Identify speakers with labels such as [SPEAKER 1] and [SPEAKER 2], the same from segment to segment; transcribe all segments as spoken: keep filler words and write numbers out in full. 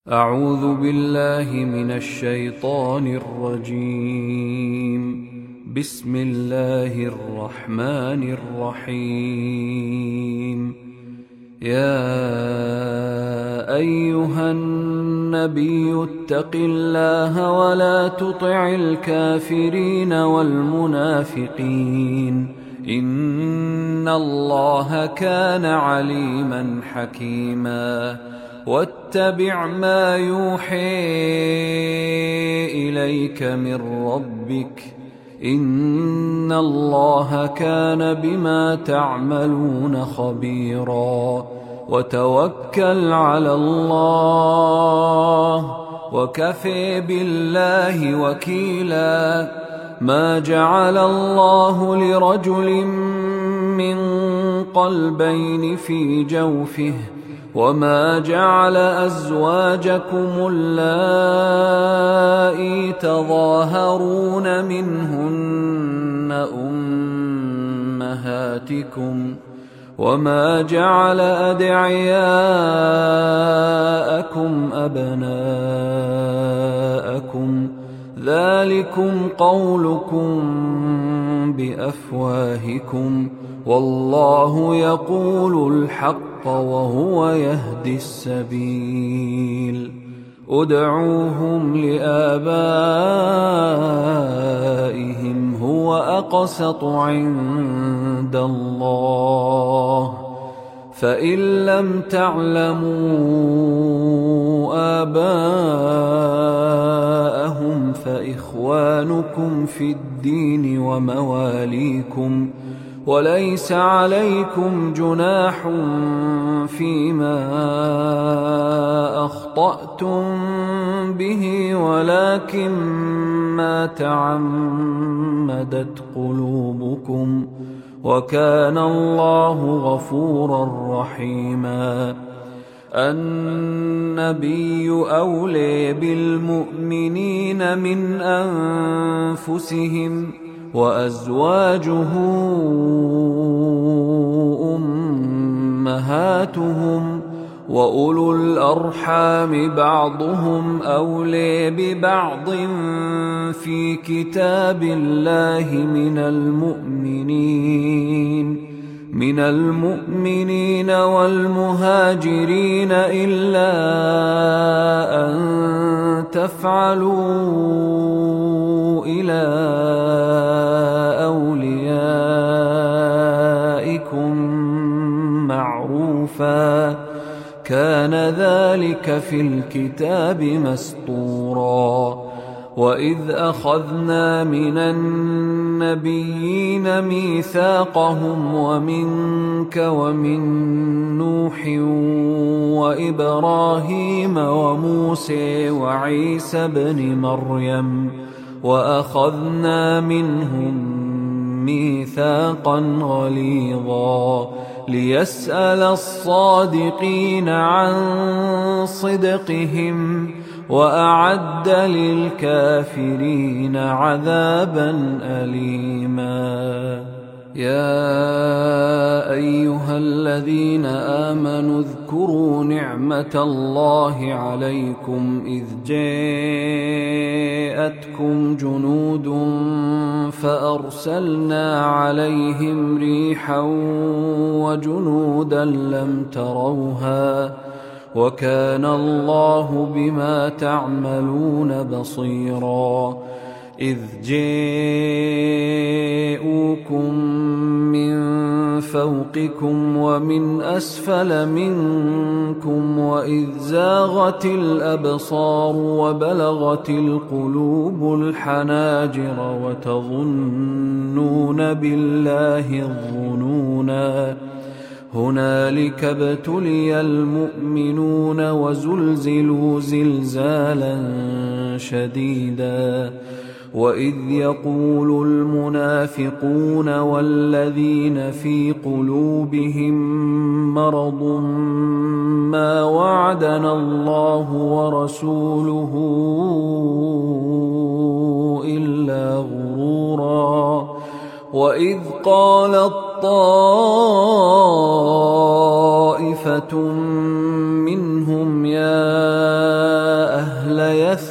[SPEAKER 1] أعوذ بالله من الشيطان الرجيم. بسم الله الرحمن الرحيم. يا أيها النبي اتق الله ولا تطع الكافرين والمنافقين إن الله كان عليما حكيما. واتبع ما يوحي إليك من ربك إن الله كان بما تعملون خبيرا. وتوكل على الله وكفى بالله وكيلا. ما جعل الله لرجل من قلبين في جوفه وما جعل أزواجكم اللائي تظاهرون منهن أمهاتكم وما جعل أدعياءكم أبناءكم ذلكم قولكم بأفواهكم والله يقول الحق وهو يهدي السبيل. ادعوهم لآبائهم هو أقسط عند الله فإن لم تعلموا آباءهم فإخوانكم في الدين ومواليكم وليس عليكم جناح فيما أخطأتم به ولكن ما تعمدت قلوبكم وكان الله غفورا رحيما. النبي أولى بالمؤمنين من أنفسهم وأزواجه أمهاتهم وأولو الأرحام بعضهم أولى ببعض في كتاب الله من المؤمنين من المؤمنين والمهاجرين إلا أن تفعلوا إلى أوليائكم معروفا كان ذلك في الكتاب مسطورا. وإذ أخذنا من النبيين ميثاقهم ومنك ومن نوح وإبراهيم وموسى وعيسى بن مريم وأخذنا منهم ميثاقا غليظا ليسأل الصادقين عن صدقهم وأعد للكافرين عذابا أليما. يا أيها الذين آمنوا اذكروا نعمة الله عليكم إذ جاءتكم جنود فأرسلنا عليهم ريحا وجنودا لم تروها وكان الله بما تعملون بصيرا. إذ جاءوكم من فوقكم ومن أسفل منكم وإذ زاغت الأبصار وبلغت القلوب الحناجر وتظنون بالله الظنونا هنالك ابتلي المؤمنون وزلزلوا زلزالا شديدا. وإذ يقول المنافقون والذين في قلوبهم مرض ما وعدنا الله ورسوله إلا غرورا. وإذ قالت طائفة منهم يا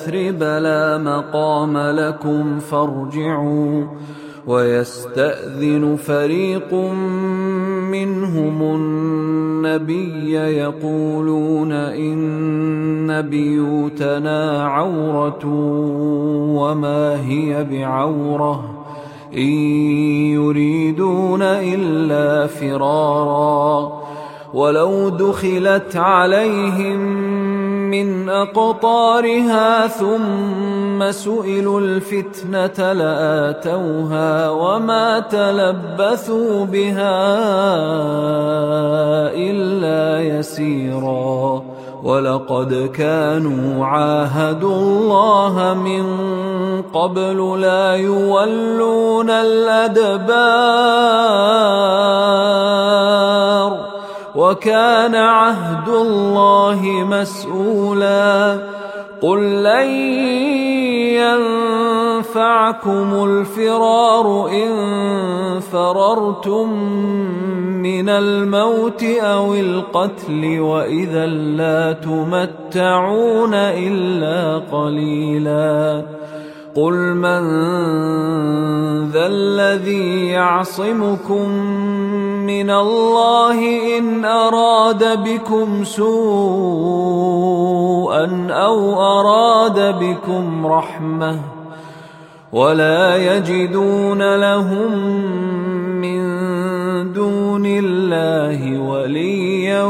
[SPEAKER 1] يثرب لا مقام لكم فارجعوا ويستأذن فريق منهم النبي يقولون إن بيوتنا عورة وما هي بعورة إن يريدون إلا فرارا ولو دخلت عليهم من أقطارها ثم سئلوا الفتنة لآتوها وما تلبثوا بها إلا يسيرا ولقد كانوا عاهدوا الله من قبل لا يولون الأدبار وكان عهد الله مسؤولا قل لن ينفعكم الفرار إن فررتم من الموت أو القتل وإذا لا تمتعون إلا قليلا قل من ذا الذي يعصمكم من الله إن أراد بكم سوءا أو أراد بكم رحمة ولا يجدون لهم من دون الله وليا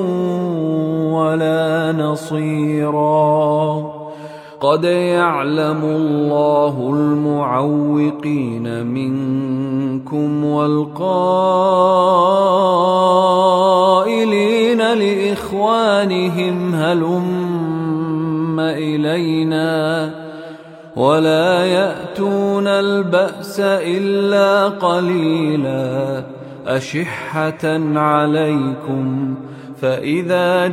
[SPEAKER 1] ولا نصيرا قد يعلم الله المعوقين منكم والقائلين لإخوانهم هلم إلينا ولا يأتون البأس إلا قليلا أشحة عليكم فإذا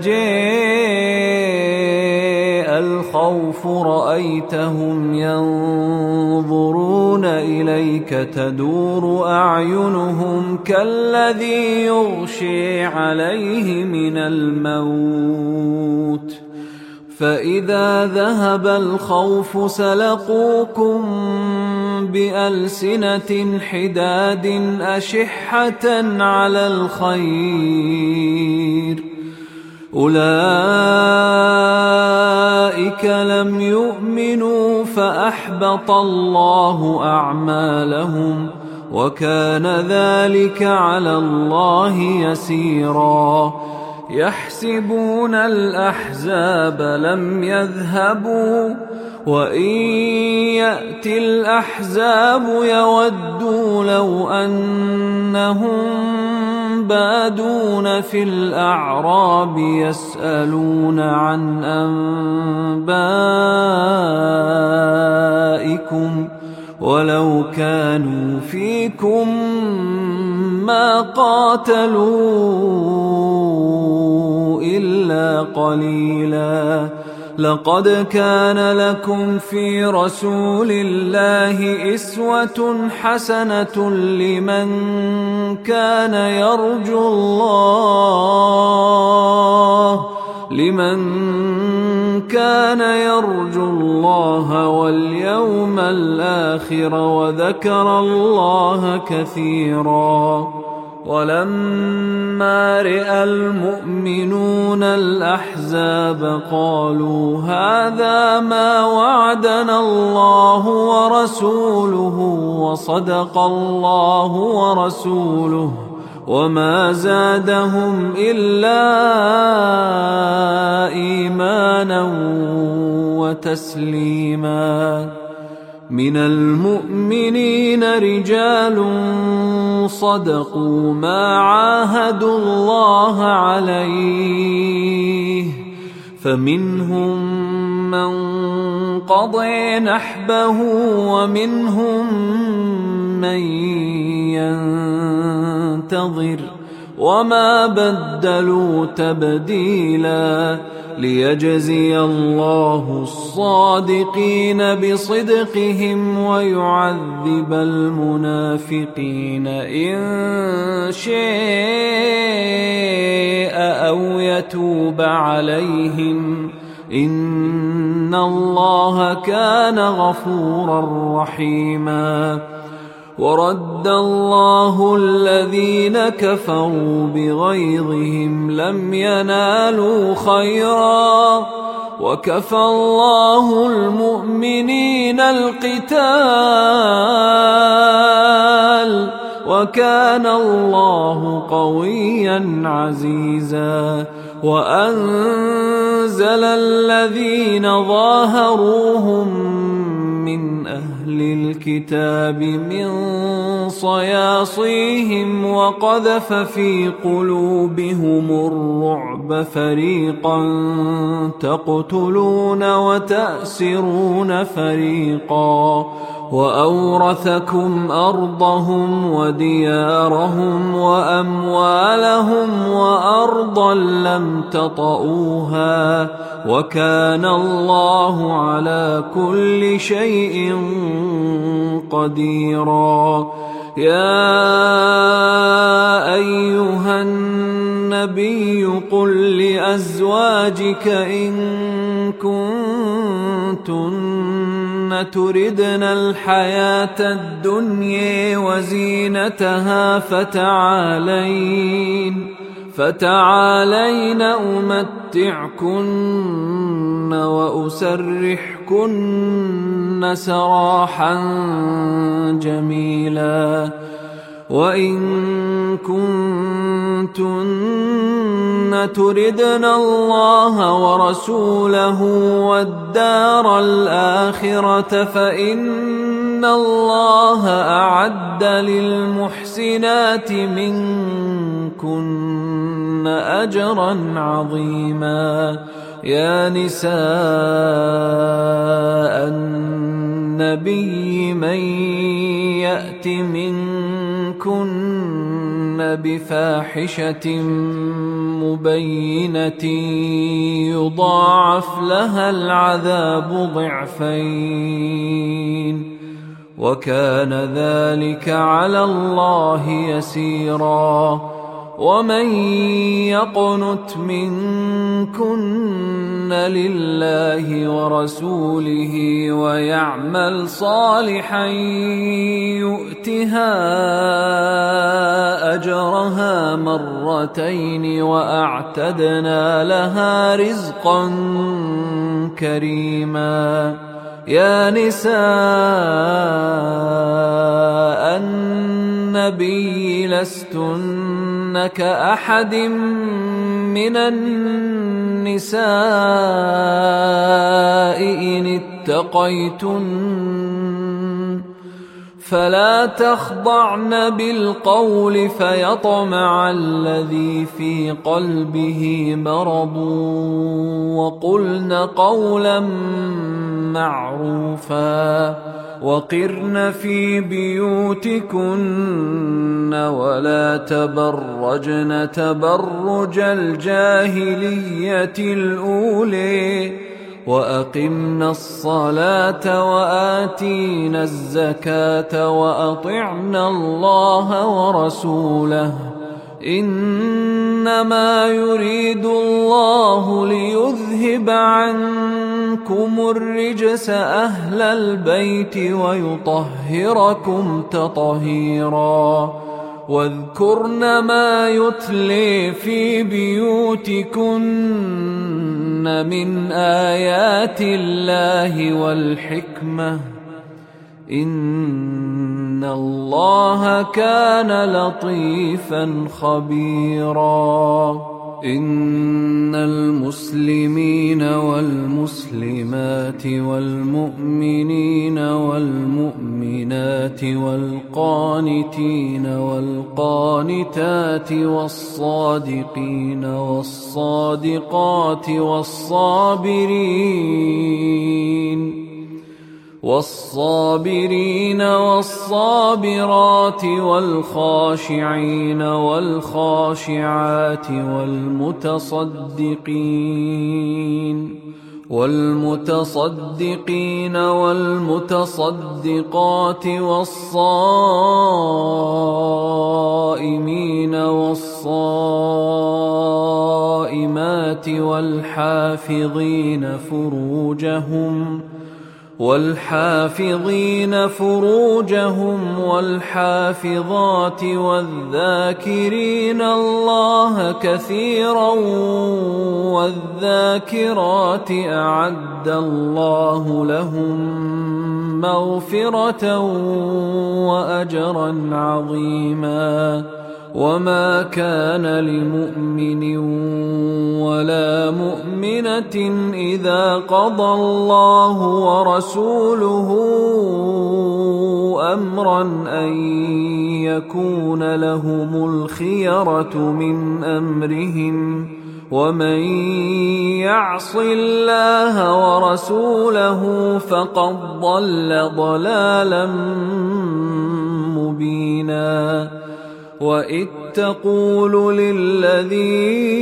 [SPEAKER 1] جاء الخوف رأيتهم ينظرون إليك تدور أعينهم كالذي يغشي عليه من الموت فإذا ذهب الخوف سلقوكم بألسنة حداد أشحة على الخير أولئك لم يؤمنوا فأحبط الله أعمالهم وكان ذلك على الله يسيرا يحسبون الأحزاب لم يذهبوا وإن يأتي الأحزاب يودوا لو أنهم بادون في الأعراب يسألون عن أنبائكم ولو كانوا فيكم ما قاتلوا إلا قليلا لقد كان لكم في رسول الله أسوة حسنة لمن كان يرجو الله لمن كان يرجو الله واليوم الآخر وذكر الله كثيرا ولما رأى المؤمنون الأحزاب قالوا هذا ما وعدنا الله ورسوله وصدق الله ورسوله وما زادهم إلا إيمانا وتسليما من المؤمنين رجال صدقوا ما عاهدوا الله عليه فمنهم من قضى نحبه ومنهم من ينتظر وما بدلوا تبديلا ليجزي الله الصادقين بصدقهم ويعذب المنافقين إن شاء أو يتوب عليهم إن الله كان غفورا رحيما. ورد الله الذين كفروا بغيظهم لم ينالوا خيرا وكفى الله المؤمنين القتال وكان الله قويا عزيزا. وأنزل الذين ظاهروهم من أهل الكتاب من صياصيهم وقذف في قلوبهم الرعب فريقا تقتلون وتأسرون فريقا وأورثكم أرضهم وديارهم وأموالهم وأرضا لم تطئوها وكان الله على كل شيء قديرا. يا أيها النبي قل لأزواجك إن كنتن تردن الحياة الدنيا وزينتها فتعالين فتعالين أمتعكن وأسرحكن سراحا جميلا. وإن كنتن تردن الله ورسوله والدار الآخرة فإن الله أعد للمحسنات منكن أجرا عظيما. يا نساء النبي من يأت منكن بفاحشة مبينة يضاعف لها العذاب ضعفين وكان ذلك على الله يسيرا. ومن يقنت منكن لله ورسوله ويعمل صالحا يؤتها أجرها مرتين وأعتدنا لها رزقا كريما. يا نساء النبي لستن كأحد من النساء إن اتقيتن فلا تخضعن بالقول فيطمع الذي في قلبه مرض وقلن قولا معروفا. وقرن في بيوتكن ولا تبرجن تبرج الجاهلية الأولى وأقمنا الصلاة وآتينا الزكاة وأطعنا الله ورسوله إنما يريد الله ليذهب عنكم الرجس أهل البيت ويطهركم تطهيرا. واذكرن ما يتلي في بيوتكن من آيات الله والحكمة إن الله كان لطيفا خبيرا. إن المسلمين والمسلمات والمؤمنين والمؤمنات والقانتين والقانتات والصادقين والصادقات والصابرين والصابرين والصابرات والخاشعين والخاشعات والمتصدقين والمتصدقين والمتصدقات والصائمين والصائمات والحافظين فروجهم والحافظين فروجهم والحافظات والذاكرين الله كثيرا والذاكرات أعد الله لهم مغفرة وأجرا عظيما. وما كان لمؤمن ولا مؤمنة إذا قضى الله ورسوله أمرا أن يكون لهم الخيرة من أمرهم ومن يعص الله ورسوله فقد ضل ضلالا مبينا. وإذ تقول للذي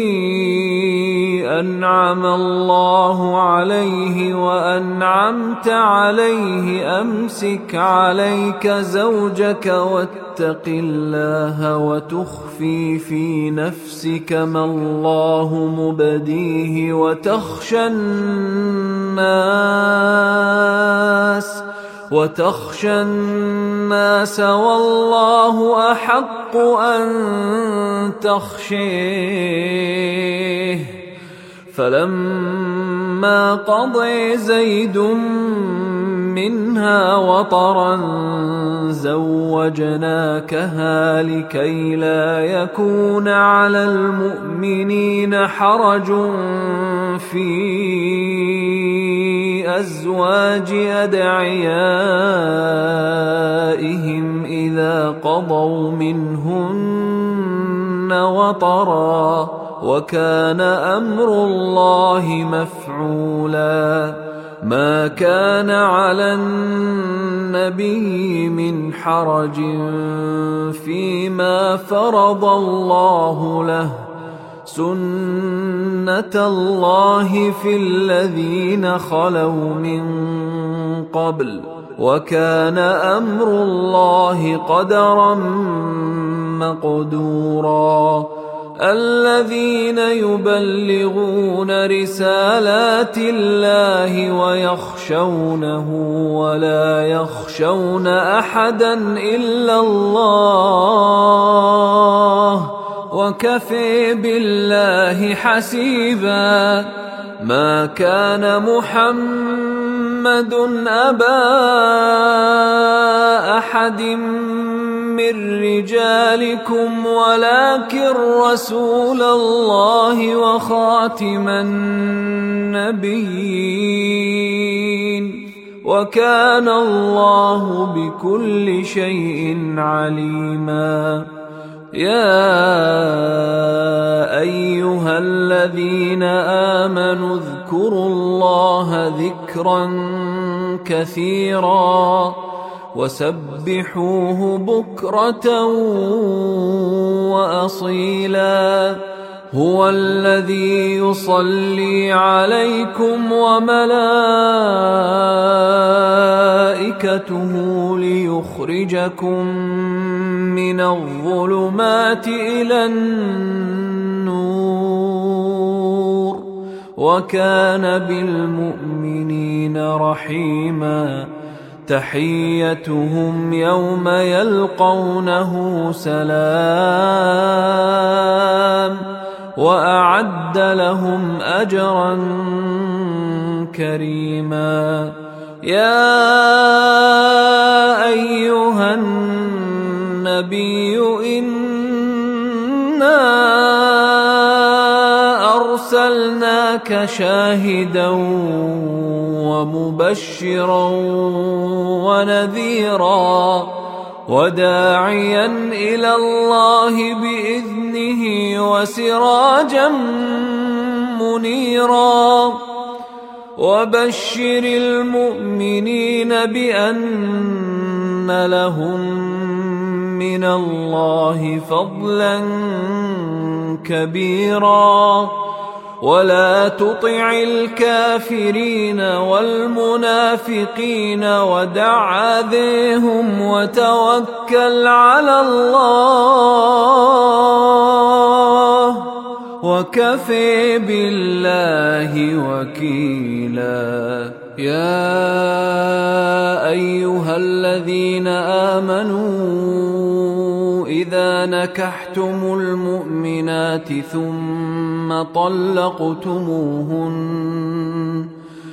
[SPEAKER 1] أنعم الله عليه وأنعمت عليه أمسك عليك زوجك واتق الله وتخفي في نفسك ما الله مبديه وتخشى الناس وتخشى الناس والله أحق أن تخشيه. فلما قضى زيد منها وطرا زوجناكها لكي لا يكون على المؤمنين حرج في أزواج أدعيائهم إذا قضوا منهن وطرا وكان أمر الله مفعولا. ما كان على النبي من حرج فيما فرض الله له سنة الله في الذين خلوا من قبل وكان أمر الله قدرا مقدورا. الذين يبلغون رسالات الله ويخشونه ولا يخشون أحدا إلا الله وكفى بالله حسيبا. ما كان محمد أبا أحد من رجالكم ولكن رسول الله وخاتم النبيين وكان الله بكل شيء عليما. يا أيها الذين آمنوا اذكروا الله ذكرا كثيرا وسبحوه بكرة وأصيلا. هو الذي يصلي عليكم وملائكته ليخرجكم من الظلمات إلى النور وكان بالمؤمنين رحيما. تحيتهم يوم يلقونه سلام وأعد لهم أجرا كريما. يا أيها النبي إنا أرسلناك شاهدا ومبشرا ونذيرا وداعيا إلى الله بإذنه وسراجا منيرا. وبشر المؤمنين بأن لهم من الله فضلا كبيرا. ولا تطع الكافرين والمنافقين ودع أذيهم وتوكل على الله وكفى بالله وكيلا. يا أيها الذين آمنوا إذا نكحتم المؤمنات ثم طلقتموهن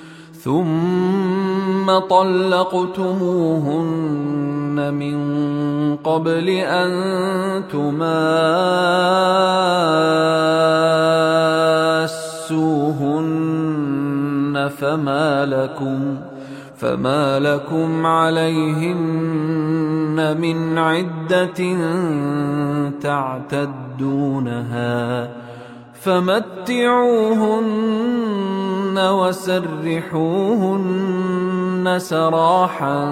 [SPEAKER 1] ثم طلقتموهن من قبل أن تماسوهن فما لكم فما لكم عليهن من عدة تعتدونها فمتعوهن وسرحوهن سراحا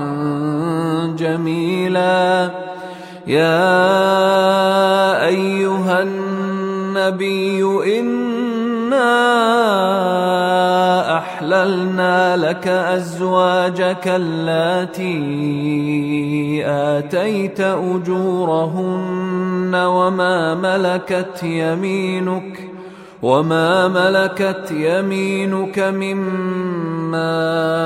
[SPEAKER 1] جميلا. يا أيها النبي إنا أحللنا لك أزواجك اللاتي آتيت أجورهن وما ملكت يمينك وما ملكت يمينك مما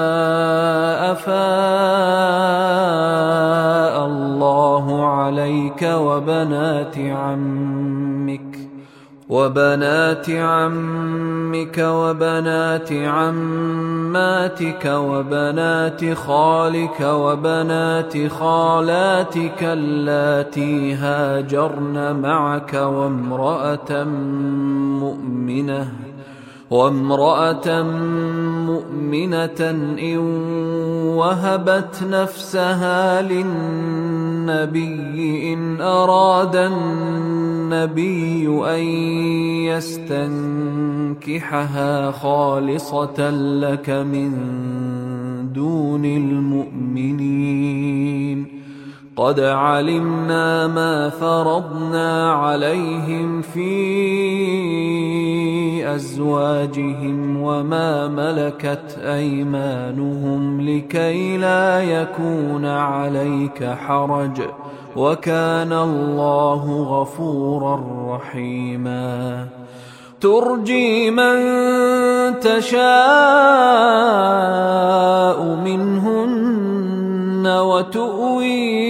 [SPEAKER 1] أفاء الله عليك وبنات عمك وبنات عمك وبنات عماتك وبنات خالك وبنات خالاتك اللاتي هاجرن معك وامرأة مؤمنة وامرأة مؤمنة إن وهبت نفسها للنبي إن أراد النبي أن يستنكحها خالصة لك من دون المؤمنين. قد علمنا ما فرضنا عليهم في أزواجهم وما ملكت أيمانهم لكي لا يكون عليك حرج وكان الله غفورا رحيما. ترجي من تشاء منهن وتؤوي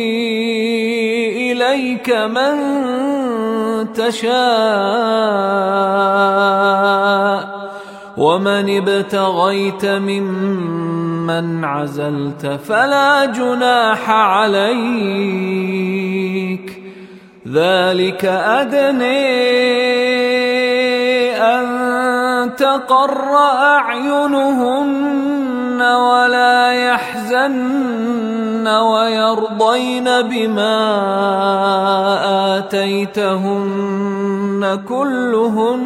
[SPEAKER 1] إليك من تشاء ومن ابتغيت ممن عزلت فلا جناح عليك. ذلك أدنى أن تقر أعينهن ولا يحزن ويرضين بما آتيتهن كلهن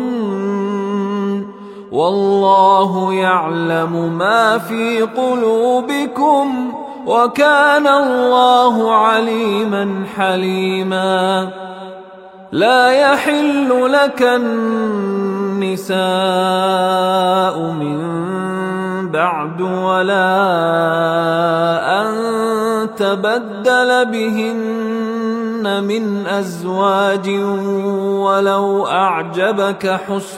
[SPEAKER 1] والله يعلم ما في قلوبكم وكان الله عليما حليما. لا يحل لك النساء من بعد ولا أن تبدل بهن من أزواج ولو أعجبك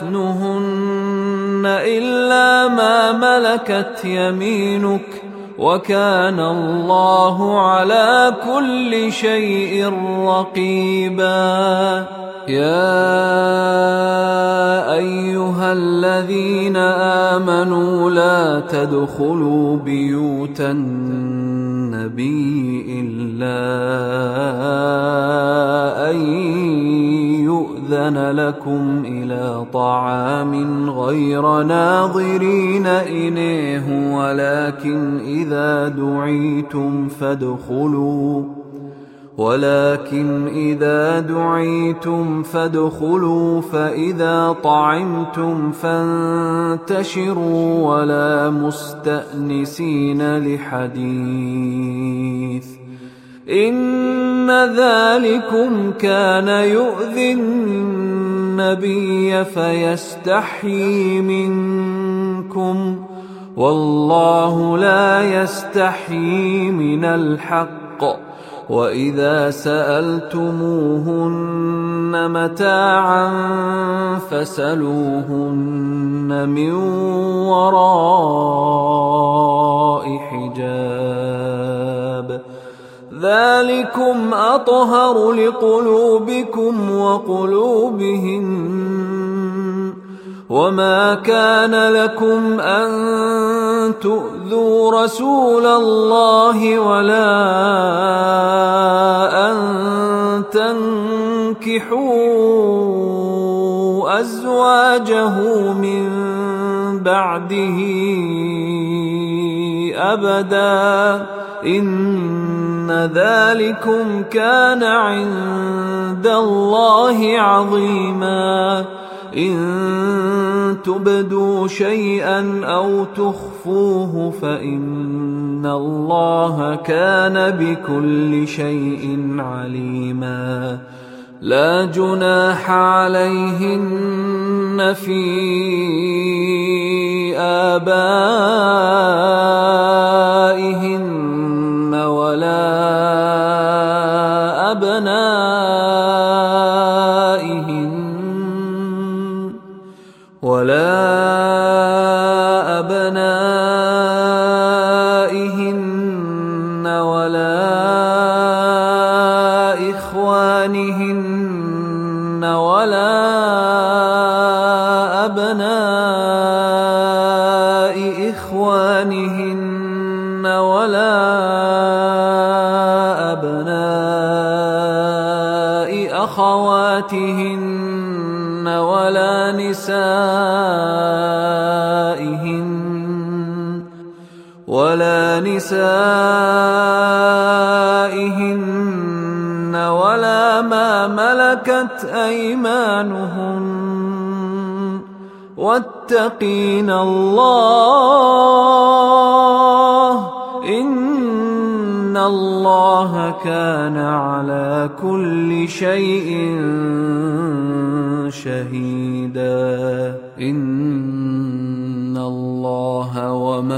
[SPEAKER 1] حسنهن إلا ما ملكت يمينك وكان الله على كل شيء رقيبا. يا أيها الذين آمنوا لا تدخلوا بيوت النبي إلا أن يؤذن لكم إلى طعام غير ناظرين إنيه ولكن إذا دعيتم فادخلوا ولكن إذا دعيتم فادخلوا فإذا طعمتم فانتشروا ولا مستأنسين لحديث إن ذلكم كان يؤذي النبي فيستحيي منكم والله لا يستحيي من الحق وإذا سألتموهن متاعا فاسألوهن من وراء حجاب ذلكم أطهر لقلوبكم وقلوبهن وما كان لكم أن تؤذوا رسول الله ولا أن تنكحوا أزواجه من بعده أبدا إن ذلكم كان عند الله عظيما إن تبدوا شيئا أو تخفوه فإن الله كان بكل شيء عليما لا جناح عليهن في آبائهن ولا أبنائهن ولا أبنائهن ولا إخوانهن ولا أبناء إخوانهن ولا أبناء أخواتهن ولا نسائهن ولا نسائهن ولا ما ملكت أيمانهن واتقين الله إن الله كان على كل شيء شهيدا إن الله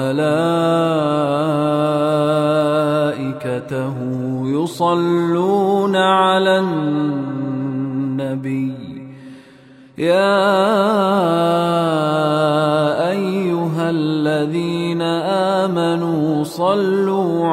[SPEAKER 1] وملائكته يصلون على النبي يا أيها الذين آمنوا صلوا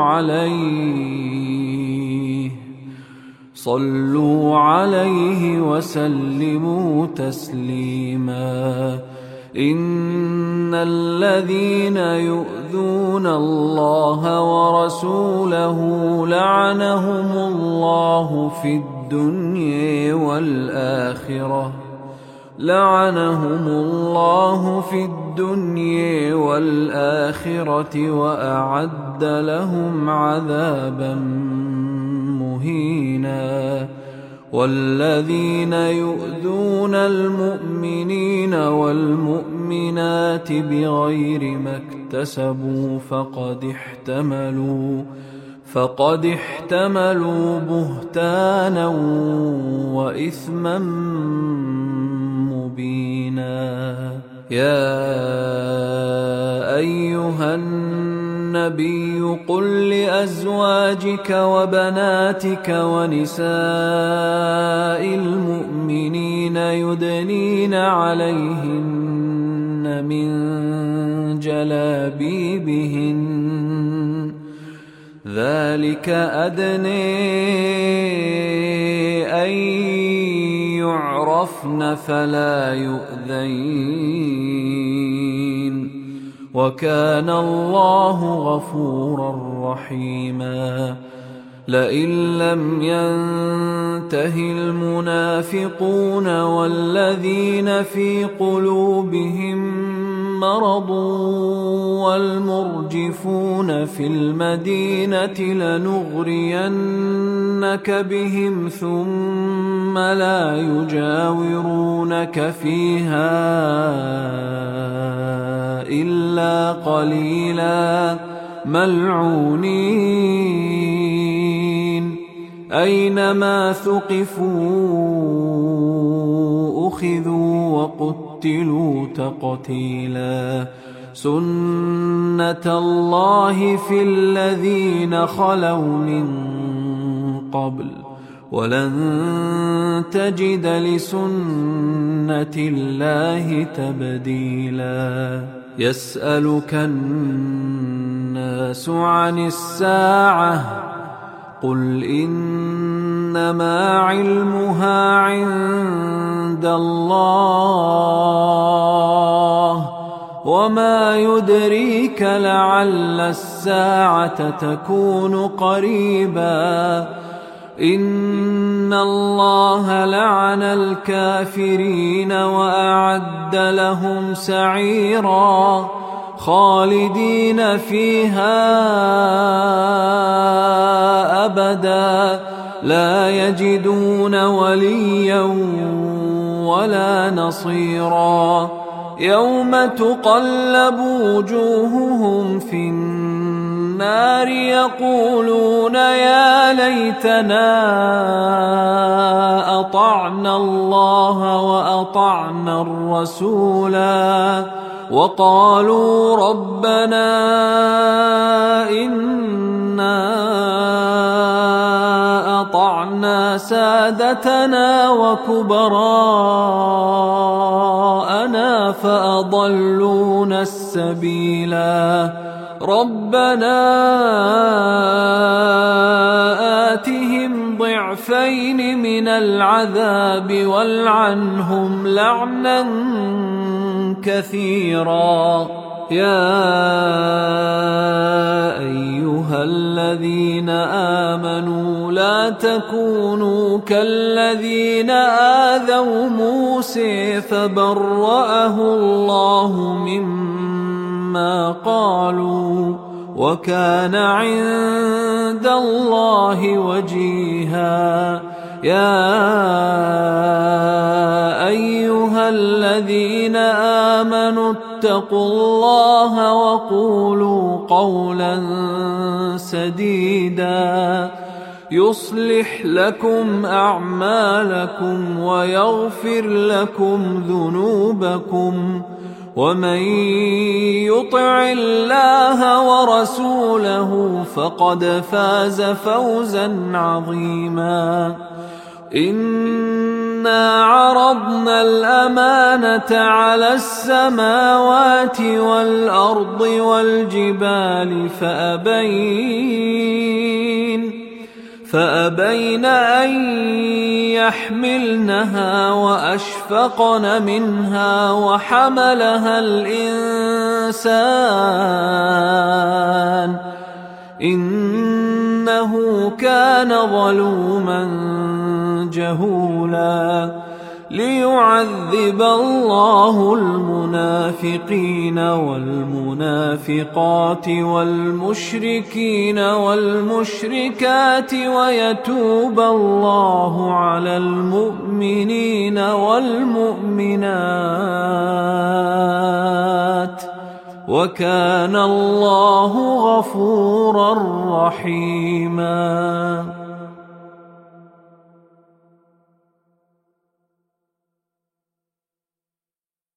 [SPEAKER 1] عليه صلوا عليه وسلموا تسليما إن الذين يؤذون الله ورسوله لعنهم الله في الدنيا والآخرة لعنهم الله في الدنيا والآخرة وأعد لهم عذابا مهينا والذين يؤذون المؤمنين والمؤمنات بغير ما اكتسبوا فقد احتملوا فقد احتملوا بهتانا وإثما مبينا يا أيها النبي قل لأزواجك وبناتك ونساء المؤمنين يدنين عليهن من جلابيبهن ذلك أدنى أن يعرفن فلا يؤذين وكان الله غفورا رحيما لئن لم ينته المنافقون والذين في قلوبهم مرض والمرجفون في المدينة لنغرينك بهم ثم لا يجاورونك فيها إلا قليلا ملعونين أينما ثقفوا أُخِذُوا وَقُتِّلُوا تَقْتِيلًا سُنَّةَ اللَّهِ فِي الَّذِينَ خَلَوْا مِن قَبْلُ وَلَن تَجِدَ لِسُنَّةِ اللَّهِ تَبْدِيلًا يَسْأَلُكَ النَّاسُ عَنِ السَّاعَةِ قُلْ إِنَّمَا عِلْمُهَا عِندَ اللَّهِ وَمَا يُدْرِيكَ لَعَلَّ السَّاعَةَ تَكُونُ قَرِيبًا إِنَّ اللَّهَ لَعَنَ الْكَافِرِينَ وَأَعَدَّ لَهُمْ سَعِيرًا خَالِدِينَ فِيهَا أَبَدًا لَا يَجِدُونَ وَلِيًّا وَلَا نَصِيرًا يَوْمَ تُقَلَّبُ وُجُوهُهُمْ فِي النَّارِ يَقُولُونَ يَا لَيْتَنَا أَطَعْنَا اللَّهَ وَأَطَعْنَا الرَّسُولَا وَقَالُوا رَبَّنَا إِنَّا أَطَعْنَا سَادَتَنَا وَكُبَرَاءَنَا فَأَضَلُّونَا السَّبِيلَا رَبَّنَا آتِهِمْ ضِعْفَيْنِ مِنَ الْعَذَابِ وَالْعَنْهُمْ لَعْنًا كَثِيرًا يَا أَيُّهَا الَّذِينَ آمَنُوا لَا تَكُونُوا كَالَّذِينَ آذَوْا مُوسَىٰ فَبَرَّأَهُ اللَّهُ مِمَّا قَالُوا وَكَانَ عِندَ اللَّهِ وَجِيهًا يَا أَيُّهَا الَّذِينَ آمَنُوا اتَّقُوا اللَّهَ وَقُولُوا قَوْلًا سَدِيدًا يُصْلِحْ لَكُمْ أَعْمَالَكُمْ وَيَغْفِرْ لَكُمْ ذُنُوبَكُمْ وَمَن يُطِعِ اللَّهَ وَرَسُولَهُ فَقَدْ فَازَ فَوْزًا عَظِيمًا إِنَّا عَرَضْنَا الْأَمَانَةَ عَلَى السَّمَاوَاتِ وَالْأَرْضِ وَالْجِبَالِ فَأَبَيْنَ فأبين أن يحملنها وأشفقن منها وحملها الإنسان إنه كان ظلوما جهولا ليعذب الله المنافقين والمنافقات والمشركين والمشركات ويتوب الله على المؤمنين والمؤمنات وكان الله غفورا رحيما.